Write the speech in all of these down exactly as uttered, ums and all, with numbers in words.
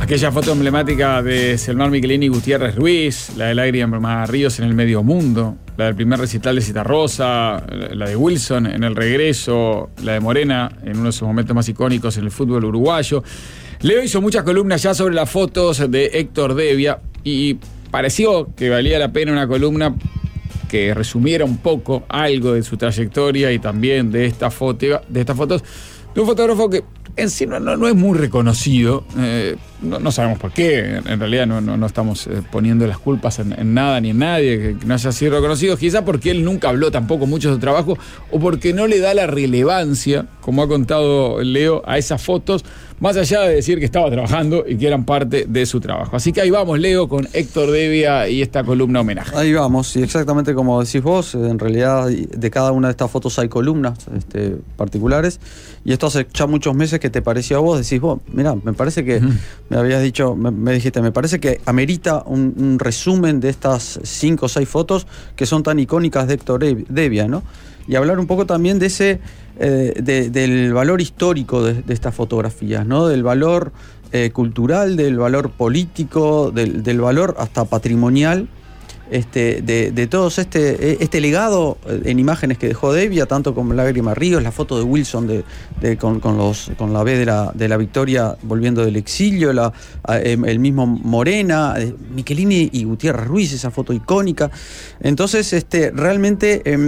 Aquella foto emblemática de Selmar Michelini y Gutiérrez Ruiz, la de Lágrimas Ríos en el Medio Mundo, la del primer recital de Citarrosa, la de Wilson en el regreso, la de Morena en uno de sus momentos más icónicos en el fútbol uruguayo. Leo hizo muchas columnas ya sobre las fotos de Héctor Devia y pareció que valía la pena una columna que resumiera un poco algo de su trayectoria y también de, esta foto, de estas fotos de un fotógrafo que en sí no, no, no es muy reconocido, eh, no, no sabemos por qué, en realidad no, no, no estamos eh, poniendo las culpas en, en nada ni en nadie que, que no haya sido reconocido, quizá porque él nunca habló tampoco mucho de su trabajo o porque no le da la relevancia, como ha contado Leo, a esas fotos, más allá de decir que estaba trabajando y que eran parte de su trabajo. Así que ahí vamos, Leo, con Héctor Devia y esta columna homenaje. Ahí vamos, y exactamente como decís vos, en realidad de cada una de estas fotos hay columnas este, particulares, y esto hace ya muchos meses que te pareció a vos, decís vos, mirá, me parece que, uh-huh. me habías dicho, me, me dijiste, me parece que amerita un, un resumen de estas cinco o seis fotos que son tan icónicas de Héctor Devia, ¿no? Y hablar un poco también de ese, eh, de, del valor histórico de, de estas fotografías, ¿no? Del valor eh, cultural, del valor político, del, del valor hasta patrimonial, este, de, de todos este, este legado en imágenes que dejó Devia, tanto como Lágrimas Ríos, la foto de Wilson de, de, con, con, los, con la B de la, de la victoria volviendo del exilio, la, el mismo Morena, Michelini y Gutiérrez Ruiz, esa foto icónica. Entonces, este, realmente eh,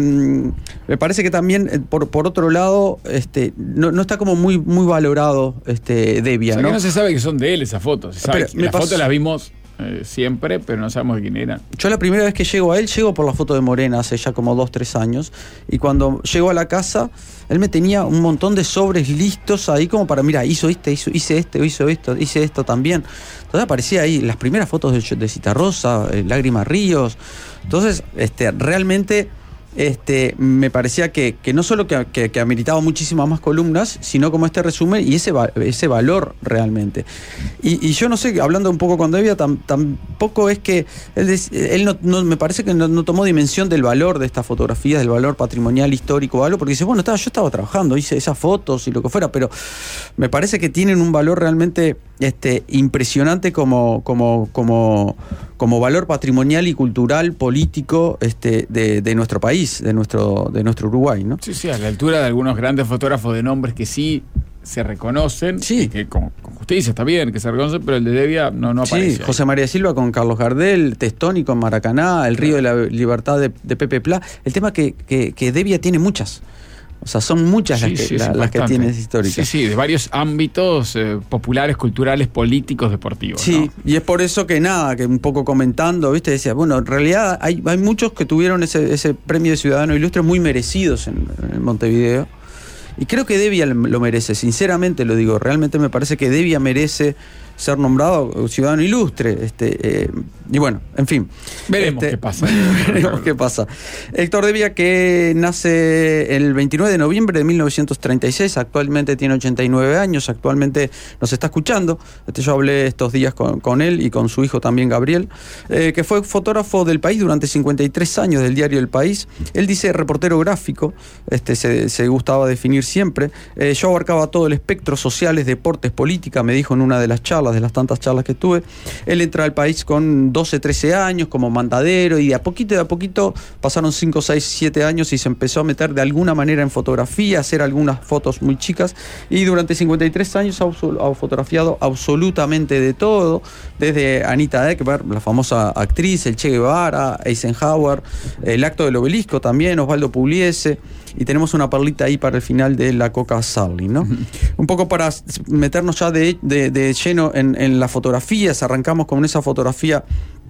me parece que también, por, por otro lado, este, no, no está como muy, muy valorado este, Devia, o sea, ¿no? Que no se sabe que son de él esas fotos. Se sabe Pero, las pasó... fotos las vimos Eh, siempre, pero no sabemos de quién eran. Yo la primera vez que llego a él, llego por la foto de Morena hace ya como dos, tres años, y cuando llego a la casa, él me tenía un montón de sobres listos ahí como para, mira, hizo este, hizo, hice este, hizo esto, hice esto también. Entonces aparecía ahí las primeras fotos de, de Citarrosa, eh, Lágrimas Ríos. Entonces, este, realmente... Este, me parecía que, que no solo que, que, que ameritaba muchísimas más columnas, sino como este resumen y ese, ese valor realmente. Y, y yo no sé, hablando un poco con Devia, tam, tampoco es que él, él no, no, me parece que no, no tomó dimensión del valor de estas fotografías, del valor patrimonial, histórico o algo, porque dice, bueno, estaba, yo estaba trabajando, hice esas fotos y lo que fuera, pero me parece que tienen un valor realmente este, impresionante como, como, como, como valor patrimonial y cultural, político este, de, de nuestro país, de nuestro, de nuestro Uruguay, ¿no? Sí, sí, a la altura de algunos grandes fotógrafos de nombres que sí se reconocen, sí. Y que con, con justicia está bien que se reconocen, pero el de Devia no, no aparece. Sí, José María Silva con Carlos Gardel, Testoni con Maracaná, El Río de la Libertad de, de Pepe Plá. El tema que, que, que Devia tiene muchas. O sea, son muchas sí, las que, sí, la, sí, las que tienes históricas. Sí, sí, de varios ámbitos eh, populares, culturales, políticos, deportivos. Sí, ¿no? Y es por eso que nada, que un poco comentando, viste, decía, bueno, en realidad hay, hay muchos que tuvieron ese, ese premio de Ciudadano Ilustre muy merecidos en, en Montevideo. Y creo que Devia lo merece, sinceramente lo digo, realmente me parece que Devia merece ser nombrado Ciudadano Ilustre. Este, eh, y bueno, en fin. Veremos este, qué pasa. Veremos qué pasa. Héctor Devia, que nace el veintinueve de noviembre de mil novecientos treinta y seis, actualmente tiene ochenta y nueve años, actualmente nos está escuchando. Este, yo hablé estos días con, con él y con su hijo también, Gabriel, eh, que fue fotógrafo del País durante cincuenta y tres años, del diario El País. Él dice reportero gráfico, este, se, se gustaba definir siempre. Eh, yo abarcaba todo el espectro, sociales, deportes, política, me dijo en una de las charlas, de las tantas charlas que tuve. Él entra al País con doce, trece años como mandadero y de a poquito, de a poquito pasaron cinco, seis, siete años y se empezó a meter de alguna manera en fotografía, a hacer algunas fotos muy chicas, y durante cincuenta y tres años ha, ha fotografiado absolutamente de todo, desde Anita Ekberg, la famosa actriz, el Che Guevara, Eisenhower, el acto del obelisco también, Osvaldo Pugliese, y tenemos una perlita ahí para el final de la Coca Sarli, ¿no? Un poco para meternos ya de, de, de lleno en, en las fotografías. Arrancamos con esa fotografía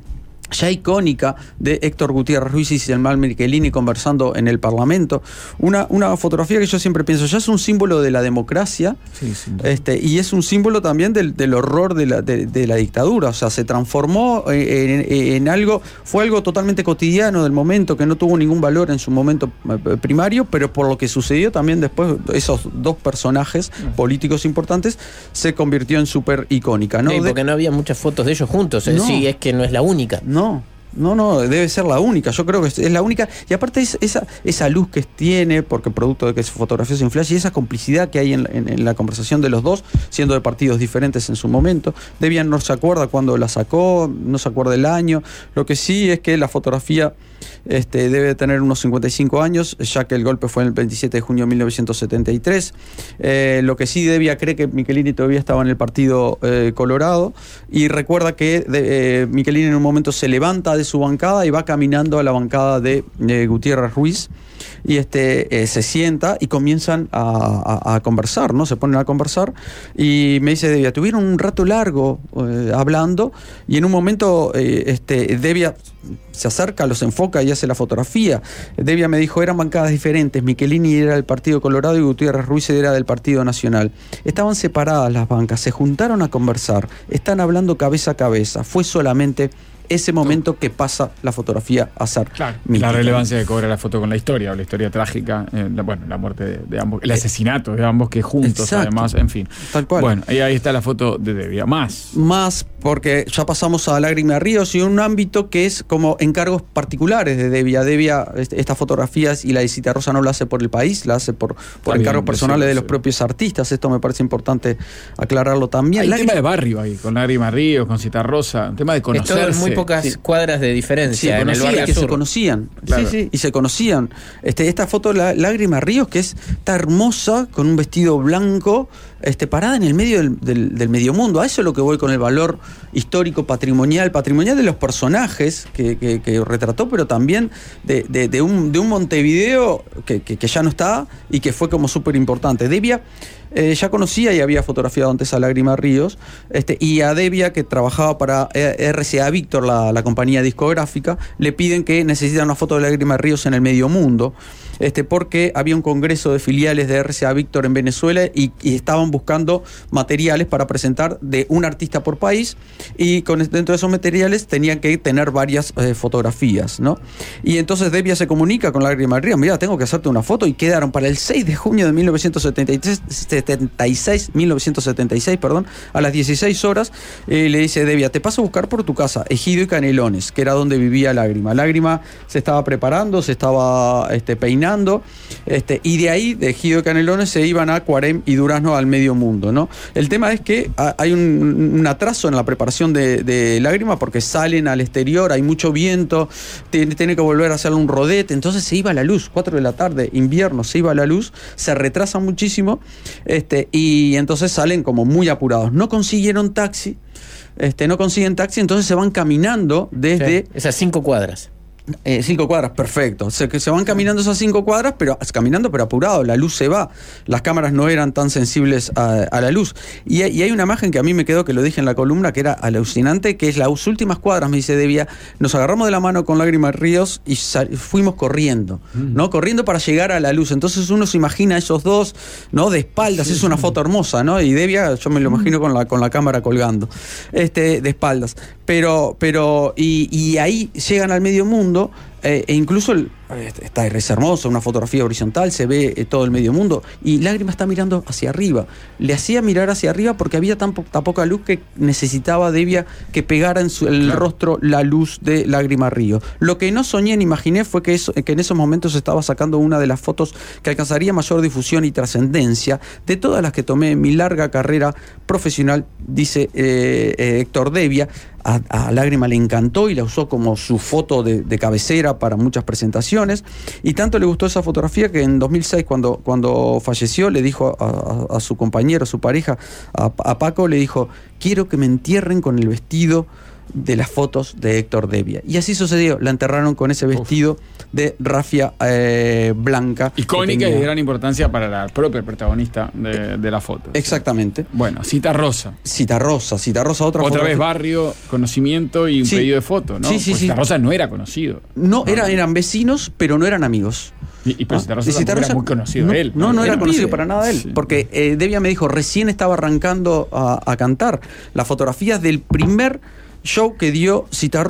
ya icónica de Héctor Gutiérrez Ruiz y Selmar Michelini conversando en el Parlamento. Una, una fotografía que yo siempre pienso, ya es un símbolo de la democracia, sí, sí. este, y es un símbolo también del, del horror de la, de, de la dictadura. O sea, se transformó en, en, en algo, fue algo totalmente cotidiano del momento, que no tuvo ningún valor en su momento primario, pero por lo que sucedió también después, esos dos personajes uh-huh. políticos importantes, se convirtió en súper icónica, ¿no? Sí, porque de... no había muchas fotos de ellos juntos, no. Sí, es que no es la única. No. No, no, debe ser la única. Yo creo que es la única. Y aparte es esa, esa luz que tiene, porque producto de que se fotografió sin flash, y esa complicidad que hay en, en, en la conversación de los dos, siendo de partidos diferentes en su momento. Debian no se acuerda cuándo la sacó, no se acuerda el año. Lo que sí es que la fotografía este, debe tener unos cincuenta y cinco años, ya que el golpe fue el veintisiete de junio de mil novecientos setenta y tres. Eh, lo que sí Debia cree que Michelini todavía estaba en el partido eh, Colorado, y recuerda que de, eh, Michelini en un momento se levanta de su bancada y va caminando a la bancada de eh, Gutiérrez Ruiz, y este eh, se sienta y comienzan a, a, a conversar, ¿no? Se ponen a conversar y me dice Debia, tuvieron un rato largo eh, hablando, y en un momento eh, este, Debia se acerca, los enfoca y hace la fotografía. Debia me dijo, eran bancadas diferentes, Michelini era del Partido Colorado y Gutiérrez Ruiz era del Partido Nacional. Estaban separadas las bancas, se juntaron a conversar, están hablando cabeza a cabeza, fue solamente ese momento que pasa la fotografía a ser claro, la relevancia que cobra la foto con la historia, o la historia trágica, eh, la, bueno, la muerte de, de ambos, el asesinato de ambos que juntos, exacto, además, en fin. Tal cual. Bueno, ahí, ahí está la foto de Debia. Más. Más, porque ya pasamos a Lágrima de Ríos y un ámbito que es como encargos particulares de Debia. Debia, estas fotografías y la de Citarrosa no la hace por el país, la hace por, por bien, encargos personales sí, de los sí. propios artistas. Esto me parece importante aclararlo también. Hay un tema de barrio ahí, con Lágrima de Ríos, con Citarrosa, un tema de conocerse. Pocas sí. cuadras de diferencia sí, en el barrio que sur. se conocían, claro. sí, sí, y se conocían. Este, esta foto de Lágrima Ríos, que es, está hermosa, con un vestido blanco, este, parada en el medio del, del, del medio mundo. A eso es lo que voy con el valor histórico, patrimonial, patrimonial de los personajes que, que, que retrató, pero también de, de, de, un, de un Montevideo que, que, que ya no está y que fue como súper importante. Debia Eh, ya conocía y había fotografiado antes a Lágrima Ríos, este, y a Debia, que trabajaba para R C A Víctor, la, la compañía discográfica, le piden que necesitan una foto de Lágrima Ríos en el medio mundo, este, porque había un congreso de filiales de R C A Víctor en Venezuela y, y estaban buscando materiales para presentar de un artista por país, y con, dentro de esos materiales tenían que tener varias eh, fotografías, ¿no? Y entonces Debia se comunica con Lágrima Ríos, mira, tengo que hacerte una foto, y quedaron para el seis de junio de mil novecientos setenta y tres, setenta y seis, mil novecientos setenta y seis, perdón, a las dieciséis horas, eh, le dice Debia, te paso a buscar por tu casa, Ejido y Canelones, que era donde vivía Lágrima. Lágrima se estaba preparando, se estaba este, peinando, este, y de ahí, de Ejido y Canelones, se iban a Cuarem y Durazno al medio mundo, ¿no? El tema es que hay un, un atraso en la preparación de, de Lágrima, porque salen al exterior, hay mucho viento, tiene, tiene que volver a hacer un rodete, entonces se iba a la luz, cuatro de la tarde, invierno, se iba a la luz, se retrasa muchísimo, Este, y entonces salen como muy apurados. No consiguieron taxi, este, no consiguen taxi, entonces se van caminando desde... Sí, esas cinco cuadras. Eh, cinco cuadras, perfecto. Se, se van caminando esas cinco cuadras, pero caminando pero apurado, la luz se va. Las cámaras no eran tan sensibles a, a la luz. Y, y hay una imagen que a mí me quedó, que lo dije en la columna, que era alucinante, que es las últimas cuadras, me dice Debia, nos agarramos de la mano con Lágrima Ríos y sal, fuimos corriendo, mm. ¿no? Corriendo para llegar a la luz. Entonces uno se imagina a esos dos, ¿no? De espaldas, sí, es una foto hermosa, ¿no? Y Debia, yo me lo imagino con la, con la cámara colgando, este, de espaldas. Pero, pero, y, y ahí llegan al medio mundo. Eh, e incluso el, está es hermoso, una fotografía horizontal, se ve eh, todo el medio mundo, y Lágrima está mirando hacia arriba. Le hacía mirar hacia arriba porque había tan, po, tan poca luz que necesitaba Debia que pegara en su, el claro. rostro la luz de Lágrima Ríos. Lo que no soñé ni imaginé fue que, eso, que en esos momentos estaba sacando una de las fotos que alcanzaría mayor difusión y trascendencia de todas las que tomé en mi larga carrera profesional, dice eh, eh, Héctor Debia. A, a Lágrima le encantó y la usó como su foto de, de cabecera para muchas presentaciones, y tanto le gustó esa fotografía que en dos mil seis, cuando, cuando falleció, le dijo a, a, a su compañero, a su pareja, a, a Paco, le dijo, quiero que me entierren con el vestido de las fotos de Héctor Debia. Y así sucedió, la enterraron con ese vestido Uf. de rafia eh, blanca. Icónica y de gran importancia para la propia protagonista de, de la foto. Exactamente. ¿Sí? Bueno, Citarrosa. Citarrosa, Citarrosa, otra Otra fotografía. vez barrio, conocimiento y un sí. pedido de foto, ¿no? Sí, sí, pues sí. Citarrosa no era conocido. No, era, eran vecinos, pero no eran amigos. Y, y pero Citarrosa, Citarrosa era muy conocido no, él. No, no era, era conocido pide. para nada él. Sí. Porque eh, Debia me dijo, recién estaba arrancando a, a cantar. Las fotografías del primer show que dio Citarrosa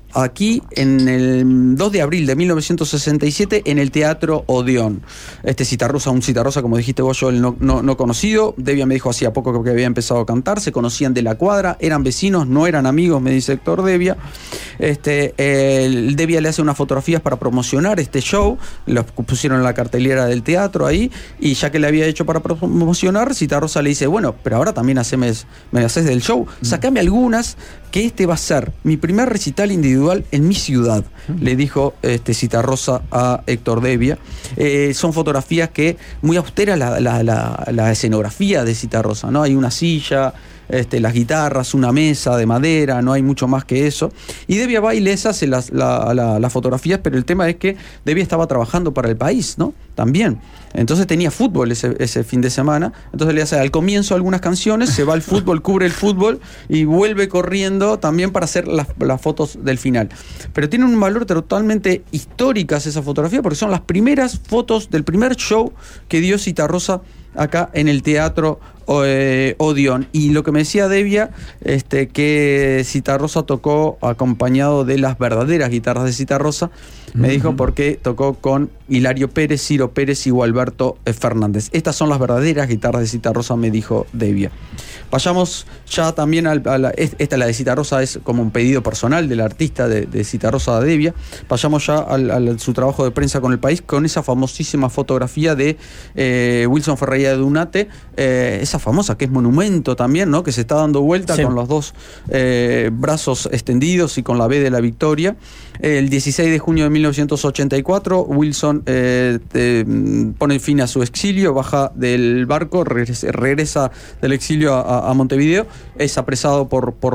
aquí en el dos de abril de mil novecientos sesenta y siete en el Teatro Odeón. Este Citarrosa, un Citarrosa, como dijiste vos, yo no, no, no conocido. Devia me dijo hacía poco que había empezado a cantar, se conocían de la cuadra, eran vecinos, no eran amigos, me dice Héctor Devia. Este, el Devia le hace unas fotografías para promocionar este show, los pusieron en la cartelera del teatro ahí, y ya que le había hecho para promocionar, Citarrosa le dice, bueno, pero ahora también haceme, me haces del show, sacame algunas, que este va a ser mi primer recital individual en mi ciudad, uh-huh. le dijo este, Citarrosa a Héctor Devia. Eh, son fotografías que, muy austera la, la, la, la escenografía de Citarrosa, ¿no? Hay una silla, este, las guitarras, una mesa de madera, no hay mucho más que eso. Y Devia va y les hace las, la, la, las fotografías, pero el tema es que Devia estaba trabajando para El País, ¿no? También. Entonces tenía fútbol ese, ese fin de semana. Entonces le hace al comienzo algunas canciones, se va al fútbol, cubre el fútbol y vuelve corriendo también para hacer las, las fotos del final. Pero tienen un valor totalmente históricas esas fotografías, porque son las primeras fotos del primer show que dio Citarrosa acá en el Teatro eh, Odeón. Y lo que me decía Devia, este, que Citarrosa tocó acompañado de las verdaderas guitarras de Citarrosa, me uh-huh. dijo porque tocó con Hilario Pérez, Ciro Pérez y Gualberto Fernández. Estas son las verdaderas guitarras de Citarrosa, me dijo Devia. Vayamos ya también al, a la, esta la de Citarrosa es como un pedido personal del artista de, de Citarrosa a Devia. Vayamos ya al, al su trabajo de prensa con El País, con esa famosísima fotografía de eh, Wilson Ferreira de Dunate, eh, esa famosa que es monumento también, ¿no? Que se está dando vuelta sí. con los dos eh, brazos extendidos y con la B de la victoria. El dieciséis de junio de mil novecientos ochenta y cuatro, Wilson eh, te, pone fin a su exilio, baja del barco, regresa, regresa del exilio a, a Montevideo, es apresado por, por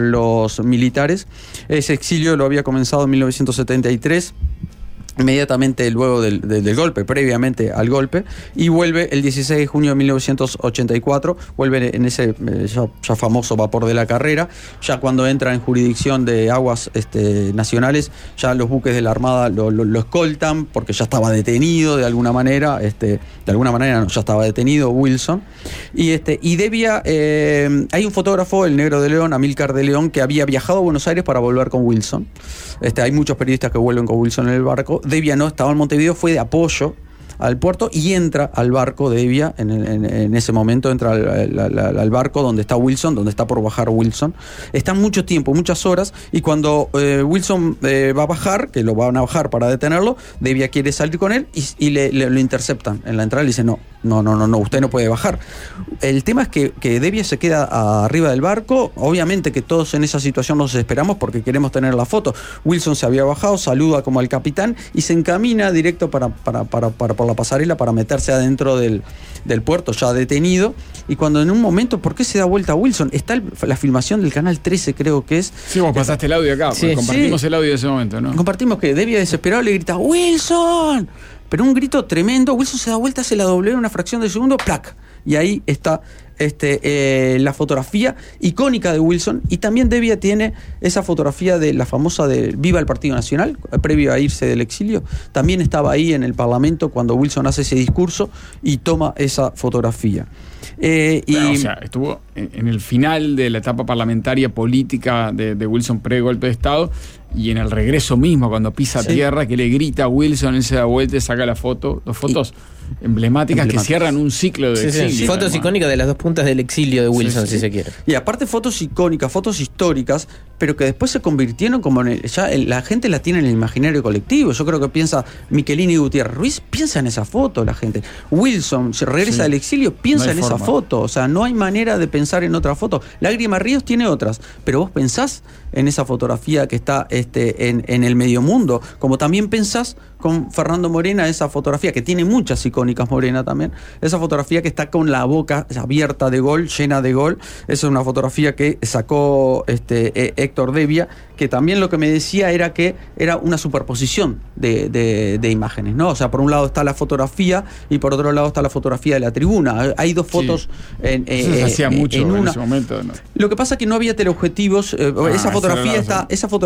los militares. Ese exilio lo había comenzado en mil novecientos setenta y tres. Inmediatamente luego del, del, del golpe, previamente al golpe, y vuelve el dieciséis de junio de mil novecientos ochenta y cuatro, vuelve en ese eh, ya, ya famoso vapor de la Carrera, ya cuando entra en jurisdicción de aguas este, nacionales, ya los buques de la Armada lo, lo, lo escoltan, porque ya estaba detenido de alguna manera, este, de alguna manera no, ya estaba detenido Wilson, y, este, y Devia, eh, hay un fotógrafo, el Negro de León, Amílcar de León, que había viajado a Buenos Aires para volver con Wilson, este, hay muchos periodistas que vuelven con Wilson en el barco. Devia no estaba en Montevideo, fue de apoyo al puerto y entra al barco Devia, en, en, en ese momento entra al, al, al barco donde está Wilson, donde está por bajar Wilson. Está mucho tiempo, muchas horas, y cuando eh, Wilson eh, va a bajar, que lo van a bajar para detenerlo, Devia quiere salir con él y, y le, le, lo interceptan en la entrada y le dicen no, no, no, no, no, usted no puede bajar. El tema es que, que Devia se queda arriba del barco, obviamente que todos en esa situación nos esperamos porque queremos tener la foto. Wilson se había bajado, saluda como al capitán y se encamina directo para, para, para, para por la pasarela para meterse adentro del, del puerto, ya detenido, y cuando en un momento, ¿por qué se da vuelta a Wilson? Está el, la filmación del Canal trece, creo que es. Sí, vos pasaste el audio acá, sí, compartimos sí. el audio de ese momento, ¿no? Compartimos que Devia desesperado le grita ¡Wilson! Pero un grito tremendo, Wilson se da vuelta, se la doblea en una fracción de segundo, ¡plac! Y ahí está este, eh, la fotografía icónica de Wilson, y también Devia tiene esa fotografía de la famosa de Viva el Partido Nacional, previo a irse del exilio. También estaba ahí en el Parlamento cuando Wilson hace ese discurso y toma esa fotografía. Eh, y Pero, o sea, estuvo en, en el final de la etapa parlamentaria política de, de Wilson pre-golpe de Estado, y en el regreso mismo, cuando pisa sí. tierra, que le grita a Wilson, él se da vuelta y saca la foto, dos fotos y, emblemáticas, emblemáticas que cierran un ciclo de sí, exilio. Sí, fotos además. icónicas de las dos puntas del exilio de Wilson, sí, sí, si sí. se quiere. Y aparte fotos icónicas, fotos históricas, pero que después se convirtieron como en el, ya el, la gente la tiene en el imaginario colectivo. Yo creo que piensa Michelini y Gutiérrez Ruiz, piensa en esa foto la gente. Wilson se regresa sí. del exilio, piensa no en forma. esa foto. O sea, no hay manera de pensar en otra foto. Lágrima Ríos tiene otras, pero vos pensás en esa fotografía que está este, en, en el medio mundo, como también pensás con Fernando Morena, esa fotografía que tiene muchas icónicas, Morena también, esa fotografía que está con la boca abierta de gol, llena de gol. Esa es una fotografía que sacó este, eh, Héctor Devia, que también lo que me decía era que era una superposición de, de, de imágenes, ¿no? O sea, por un lado está la fotografía y por otro lado está la fotografía de la tribuna. Hay dos fotos sí. en, eh, Eso se hacía en, mucho en, una. en ese momento, ¿no? Lo que pasa es que no había teleobjetivos. Eh, ah, esa fotografía está, esa fotografía está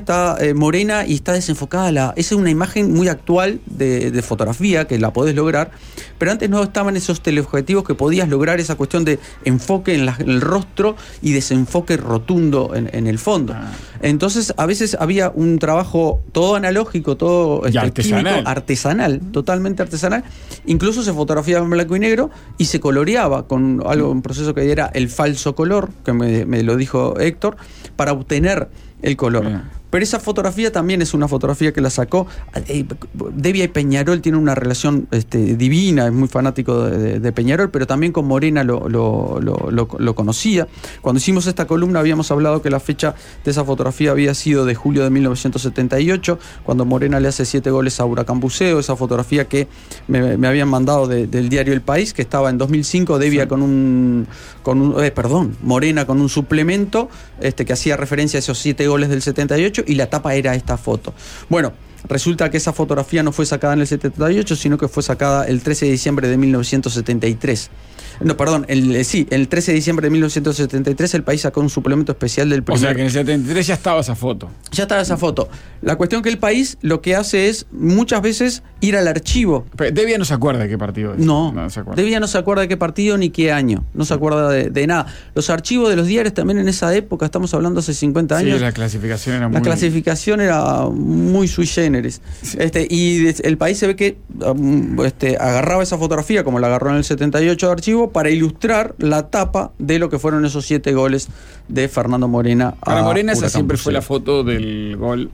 está eh, Morena y está desenfocada la... Esa es una imagen muy actual de, de fotografía que la podés lograr, pero antes no estaban esos teleobjetivos que podías lograr esa cuestión de enfoque en, la, en el rostro y desenfoque rotundo en, en el fondo. Ah. Entonces a veces había un trabajo todo analógico, todo este, artesanal. Químico, artesanal, totalmente artesanal. Incluso se fotografiaba en blanco y negro y se coloreaba con algo, un proceso que era el falso color, que me, me lo dijo Héctor, para obtener el color. Bien. Pero esa fotografía también es una fotografía que la sacó. Eh, Devia y Peñarol tienen una relación este, divina, es muy fanático de, de, de Peñarol, pero también con Morena lo, lo, lo, lo, lo conocía. Cuando hicimos esta columna habíamos hablado que la fecha de esa fotografía había sido de julio de mil novecientos setenta y ocho, cuando Morena le hace siete goles a Huracán Buceo, esa fotografía que me, me habían mandado de, del diario El País, que estaba en dos mil cinco, Devia sí. con un, con un eh, perdón, Morena con un suplemento este, que hacía referencia a esos siete goles del setenta y ocho, y la tapa era esta foto. Bueno, resulta que esa fotografía no fue sacada en el setenta y ocho, sino que fue sacada el trece de diciembre de mil novecientos setenta y tres. No, perdón, el, sí, el trece de diciembre de mil novecientos setenta y tres El País sacó un suplemento especial del primer... O sea que en el setenta y tres ya estaba esa foto. Ya estaba esa foto. La cuestión que El País lo que hace es muchas veces ir al archivo. Pero Devia no se acuerda de qué partido es. No, no se acuerda. Devia no se acuerda de qué partido ni qué año. No se acuerda de, de nada. Los archivos de los diarios también en esa época, estamos hablando hace cincuenta años. Sí, la clasificación era muy... La clasificación era muy sui generis. Sí. Este, y El País se ve que um, este, agarraba esa fotografía, como la agarró en el setenta y ocho de archivo, para ilustrar la tapa de lo que fueron esos siete goles de Fernando Morena. Para Morena esa siempre fue la foto del gol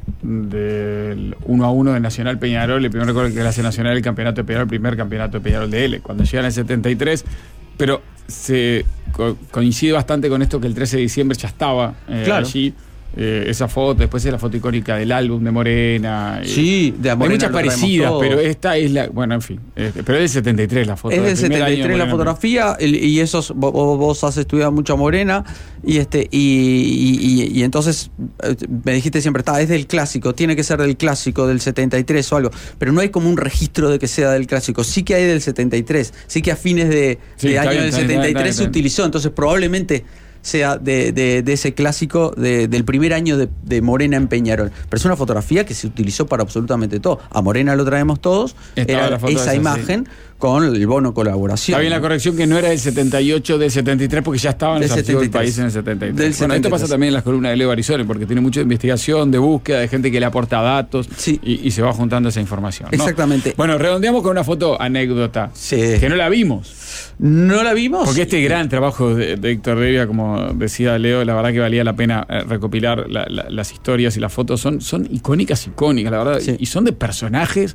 del uno a uno de Nacional Peñarol, el primer gol que le hace Nacional el campeonato de Peñarol, el primer campeonato de Peñarol de L, cuando llegan al setenta y tres, pero se co coincide bastante con esto que el trece de diciembre ya estaba eh, claro. allí. Eh, esa foto, después es la foto icónica del álbum de Morena. Sí, de Morena. Hay muchas parecidas, pero esta es la. Bueno, en fin. Este, pero es del setenta y tres la foto. Es del setenta y tres la fotografía, el, y esos. Vos, vos has estudiado mucho a Morena, y este y, y, y, y entonces me dijiste siempre, está, es del clásico, tiene que ser del clásico, del setenta y tres o algo. Pero no hay como un registro de que sea del clásico. Sí que hay del setenta y tres. Sí que a fines de, sí, de año bien, del setenta y tres bien, se bien. utilizó. Entonces probablemente sea de, de, de ese clásico de, del primer año de, de Morena en Peñarol. Pero es una fotografía que se utilizó para absolutamente todo. A Morena lo traemos todos. Estaba era esa, esa imagen sí. con el bono colaboración. Está bien la corrección que no era del setenta y ocho, del setenta y tres, porque ya estaban los archivos del País en el setenta y tres. Del bueno, setenta y tres. Esto pasa también en las columnas de Leo Barizone, porque tiene mucha investigación, de búsqueda, de gente que le aporta datos sí. y, y se va juntando esa información, ¿no? Exactamente. Bueno, redondeamos con una foto anécdota, sí. que no la vimos. ¿No la vimos? Porque este gran trabajo de, de Héctor Devia, como decía Leo, la verdad que valía la pena eh, recopilar la, la, las historias y las fotos. Son, son icónicas, icónicas, la verdad. Sí. Y son de personajes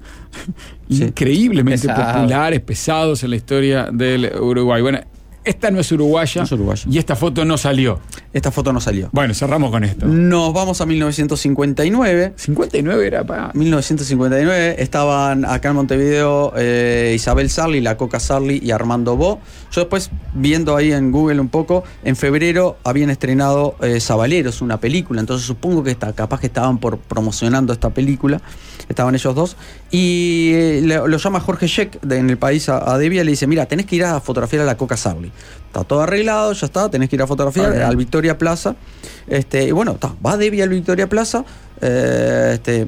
sí. increíblemente Pesado. populares, pesados en la historia del Uruguay. Bueno, esta no es uruguaya, no es uruguaya y esta foto no salió. Esta foto no salió. Bueno, cerramos con esto. Nos vamos a mil novecientos cincuenta y nueve. cincuenta y nueve era para... mil novecientos cincuenta y nueve. Estaban acá en Montevideo eh, Isabel Sarli, la Coca Sarli y Armando Bo. Yo después, viendo ahí en Google un poco, en febrero habían estrenado eh, Zabaleros, una película. Entonces supongo que está, capaz que estaban por promocionando esta película. Estaban ellos dos. Y eh, le, lo llama Jorge Sheck de, en El País a, a Devia y le dice, mira, tenés que ir a fotografiar a la Coca Sarli. Está todo arreglado, ya está, tenés que ir a fotografiar okay. al Victoria Plaza. Este, y bueno, está, va Devia al Victoria Plaza, eh, este,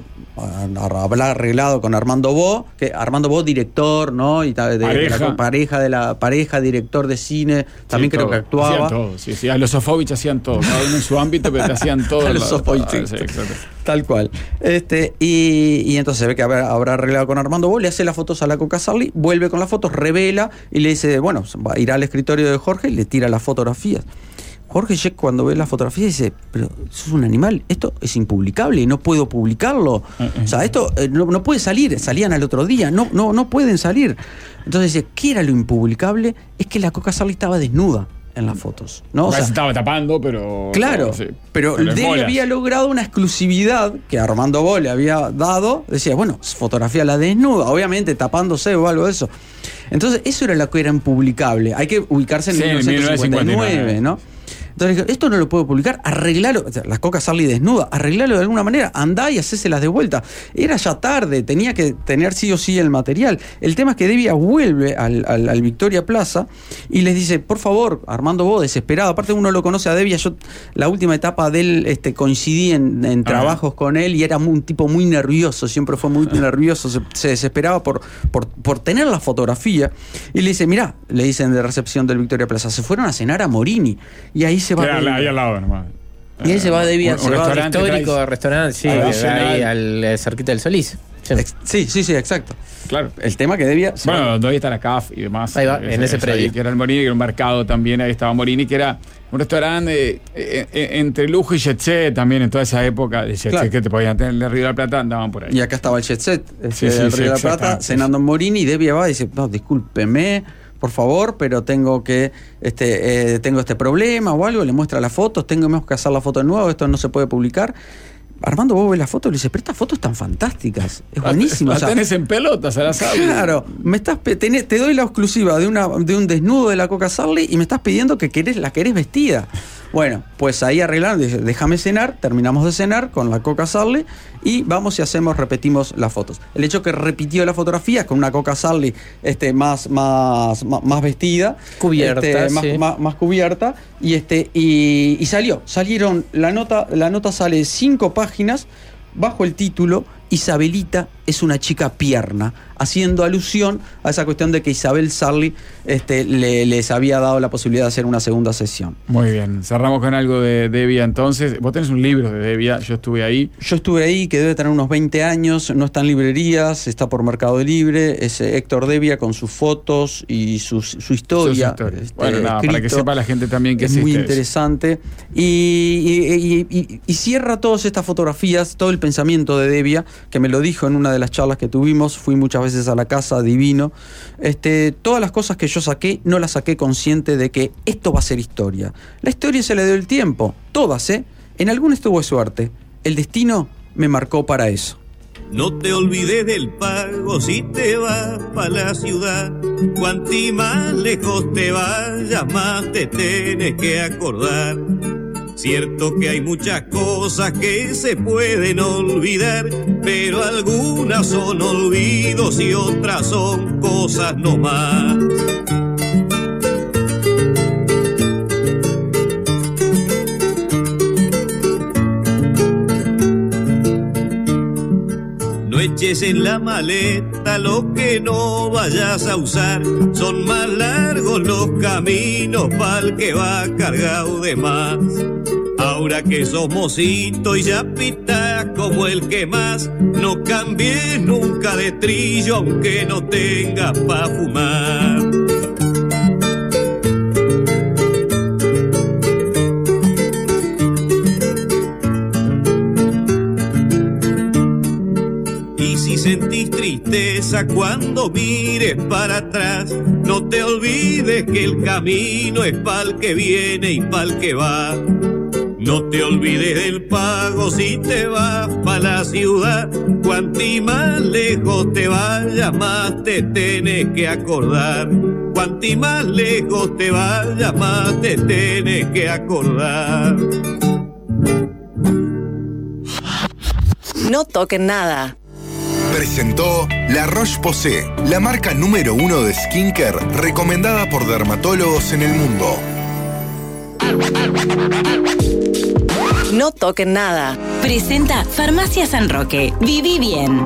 habrá arreglado con Armando Bo, que Armando Bo, director, ¿no? Y de, de, pareja. de la pareja de la pareja, director de cine, también sí, creo todo. que actuaba. Hacían todo, sí, sí. A los Sofovich hacían todo, cada uno en su ámbito, pero te hacían todo. A los Sofovich, sí, tal cual. Este, y, y entonces se ve que habrá, habrá arreglado con Armando Bo, le hace las fotos a la Coca Sarli, vuelve con las fotos, revela y le dice, bueno, va a ir al escritorio de Jorge y le tira las fotografías. Jorge Sheck, cuando ve la fotografía, dice, pero eso es un animal, esto es impublicable y no puedo publicarlo. O sea, esto eh, no, no puede salir, salían al otro día, no, no, no pueden salir. Entonces dice, ¿qué era lo impublicable? Es que la Coca Sarli estaba desnuda en las fotos, ¿no? O sea, se estaba tapando, pero... Claro, no, sí. pero Devia había logrado una exclusividad que Armando Bo le había dado. Decía, bueno, fotografía la desnuda, obviamente tapándose o algo de eso. Entonces, eso era lo que era impublicable. Hay que ubicarse en sí, mil novecientos cincuenta y nueve, ¿no? Entonces dije, esto no lo puedo publicar, arreglalo, o sea, la Coca Sarli desnuda, arreglalo de alguna manera, andá y hacéselas de vuelta. Era ya tarde, tenía que tener sí o sí el material. El tema es que Devia vuelve al, al, al Victoria Plaza y les dice, por favor, Armando Bo, desesperado, aparte uno lo conoce a Devia, yo la última etapa de él este, coincidí en, en trabajos con él y era muy, un tipo muy nervioso, siempre fue muy nervioso, se, se desesperaba por, por, por tener la fotografía y le dice, mirá, le dicen de recepción del Victoria Plaza, se fueron a cenar a Morini y ahí se va Devia, ahí al lado nomás. Y ahí se va Devia, se va al histórico restaurante, sí, ahí al cerquita del Solís. Sí. sí, sí, sí, exacto. Claro. El tema que Devia... Bueno, donde hoy está la C A F y demás. Ahí va, en ese, ese predio. Ahí, que era el Morini, que era un mercado también, ahí estaba Morini, que era un restaurante eh, eh, eh, entre lujo y jet set también en toda esa época de jet claro. set que te podían tener en el Río de la Plata, andaban por ahí. Y acá estaba el jet set, sí, este, sí, el sí, Río de la Plata, cenando en Morini, y Devia va y dice, no, discúlpeme, por favor, pero tengo que este, eh, tengo este problema o algo, le muestra las fotos, tengo que hacer la foto de nuevo, esto no se puede publicar. Armando, vos ves la foto y le dices, pero estas fotos están fantásticas, es buenísimo. La o sea, tenés en pelotas, a la sabes. Claro, me estás tenés, te doy la exclusiva de una de un desnudo de la Coca Sarli y me estás pidiendo que querés, la querés vestida. Bueno, pues ahí arreglaron, dice, déjame cenar, terminamos de cenar con la Coca Sarli y vamos y hacemos, repetimos las fotos. El hecho que repitió la fotografía con una Coca Sarli este, más, más, más, más vestida, cubierta, este, sí. más, más, más cubierta, y este, y, y salió, salieron, la nota, la nota sale cinco páginas bajo el título Isabelita es una chica pierna, haciendo alusión a esa cuestión de que Isabel Sarli este, le, les había dado la posibilidad de hacer una segunda sesión. Muy bien, cerramos con algo de Devia entonces. Vos tenés un libro de Devia, yo estuve ahí. Yo estuve ahí, que debe tener unos veinte años, no está en librerías, está por Mercado Libre, es Héctor Devia con sus fotos y sus, su historia. Sus historias. Este, bueno, nada, escrito, para que sepa la gente también que es existe muy eso. interesante. Y, y, y, y, y cierra todas estas fotografías, todo el pensamiento de Devia, que me lo dijo en una de las charlas que tuvimos, fui muchas veces a la casa, divino. Este, todas las cosas que yo saqué, no las saqué consciente de que esto va a ser historia. La historia se le dio el tiempo, todas, ¿eh? En algunas tuve suerte, el destino me marcó para eso. No te olvides del pago si te vas pa' la ciudad. Cuanti más lejos te vayas, más te tienes que acordar. Cierto que hay muchas cosas que se pueden olvidar, pero algunas son olvidos y otras son cosas no más. No eches en la maleta lo que no vayas a usar, son más largos los caminos pa'l que va cargado de más. Ahora que sos mocito y ya pitás como el que más, no cambies nunca de trillo aunque no tengas pa' fumar. Y si sentís tristeza cuando mires para atrás, no te olvides que el camino es pa'l que viene y pa'l que va. No te olvides del pago si te vas pa' la ciudad. Cuanti más lejos te vayas, más te tenés que acordar. Cuanti más lejos te vayas, más te tenés que acordar. No toquen nada. Presentó La Roche-Posay, la marca número uno de skincare recomendada por dermatólogos en el mundo. No toquen nada. Presenta Farmacia San Roque. Viví bien.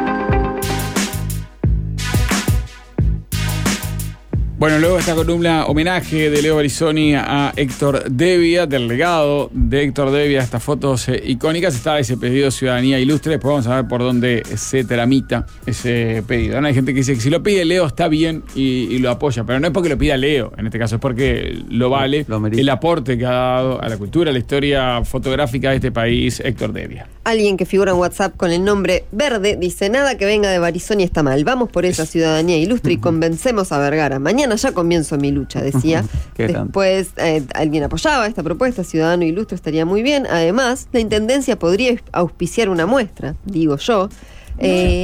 Bueno, luego de esta columna homenaje de Leo Barisoni a Héctor Devia, del legado de Héctor Devia, estas fotos eh, icónicas, estaba ese pedido Ciudadanía Ilustre. Después vamos a ver por dónde se tramita ese pedido. ¿No? Hay gente que dice que si lo pide Leo está bien y, y lo apoya, pero no es porque lo pida Leo, en este caso es porque lo vale lo el aporte que ha dado a la cultura, a la historia fotográfica de este país, Héctor Devia. Alguien que figura en WhatsApp con el nombre Verde dice: nada que venga de Barisoni está mal. Vamos por esa Ciudadanía Ilustre y convencemos a Vergara. Mañana ya comienzo mi lucha, decía. Después eh, alguien apoyaba esta propuesta, Ciudadano Ilustre estaría muy bien. Además, la Intendencia podría auspiciar una muestra, digo yo. Eh,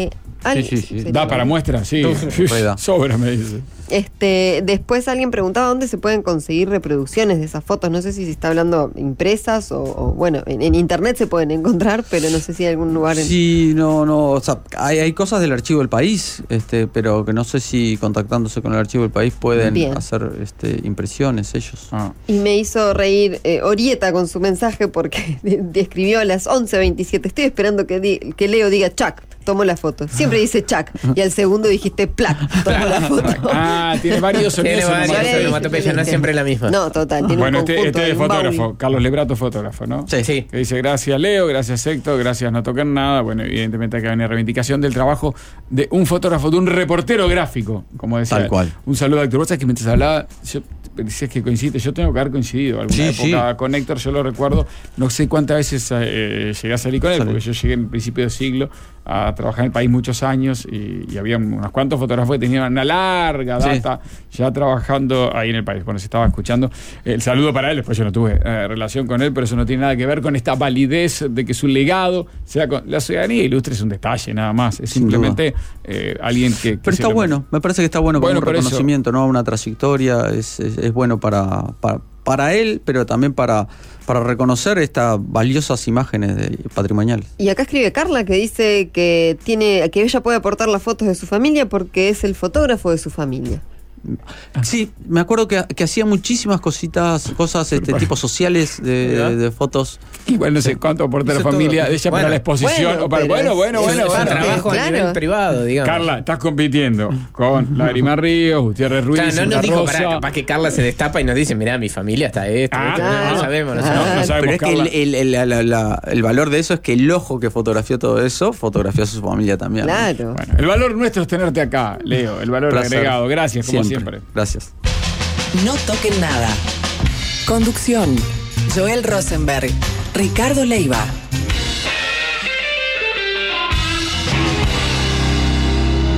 Al- Sí, sí, sí. sería Da bueno. para muestra, sí. Da. Sobra, me dice. Este, después alguien preguntaba dónde se pueden conseguir reproducciones de esas fotos. No sé si se está hablando impresas o, o, bueno, en, en internet se pueden encontrar, pero no sé si hay algún lugar en... Sí, no, no, o sea, hay, hay cosas del archivo del país, este, pero que no sé si contactándose con el archivo del país pueden Bien. hacer este, impresiones ellos. Ah. Y me hizo reír eh, Orieta con su mensaje porque de- de- escribió a las once veintisiete. Estoy esperando que, di- que Leo diga Chuck, tomo la foto. Siempre dice Chuck. Y al segundo dijiste Plac, tomo la foto. Ah, tiene varios Tiene sonidos. varias onomatopeyas. onomatopeyas, no es siempre la misma. No, total, tiene Bueno, un este, conjunto este de es un fotógrafo, baúl. Carlos Lebrato, fotógrafo, ¿no? Sí. Sí. Que dice, gracias Leo, gracias Héctor, gracias No Toquen Nada. Bueno, evidentemente acá hay una reivindicación del trabajo de un fotógrafo, de un reportero gráfico, como decía. Tal cual. Un saludo a Héctor. Vos sabés que mientras hablaba, yo decías que coincide, yo tengo que haber coincidido alguna Sí, época sí. con Héctor, yo lo recuerdo, no sé cuántas veces eh, llegué a salir con él, Salí. porque yo llegué en principio de siglo a trabajar en el país muchos años y, y había unos cuantos fotógrafos que tenían una larga Sí. data ya trabajando ahí en el país. Bueno, se estaba escuchando. El saludo para él, después yo no tuve eh, relación con él, pero eso no tiene nada que ver con esta validez de que su legado sea con la ciudadanía ilustre, es un detalle nada más, es Sin simplemente eh, alguien que... que Pero se está lo- bueno, me parece que está bueno como Bueno, un por eso. reconocimiento, ¿no? Una trayectoria, es, es, es bueno para, para, para él, pero también para, para reconocer estas valiosas imágenes de, patrimoniales. Y acá escribe Carla que dice que tiene que ella puede aportar las fotos de su familia porque es el fotógrafo de su familia. Sí, me acuerdo que, que hacía muchísimas cositas, cosas este tipo sociales de, de, de fotos. Igual no sé cuánto aporta la Hizo familia todo. de ella Bueno, para la exposición. bueno, o para, pero bueno, es- bueno, es- bueno, Es bueno. un trabajo Claro. a nivel privado, digamos. Carla, estás compitiendo con Lágrima Ríos, Gutiérrez Ruiz, Claro, no Santa nos dijo, Rosa. pará, capaz que Carla se destapa y nos dice, mirá, mi familia está esto, Ah, esto, claro. no sabemos, no Ah, sabemos. No, no sabemos, Pero es que Carla. el, el- el- la- la- el valor de eso es que el ojo que fotografió todo eso, fotografió a su familia también. ¿no? Claro. Bueno, el valor nuestro es tenerte acá, Leo. El valor Placer. agregado. Gracias, como siempre. Gracias. No Toquen Nada. Conducción: Joel Rosenberg, Ricardo Leiva.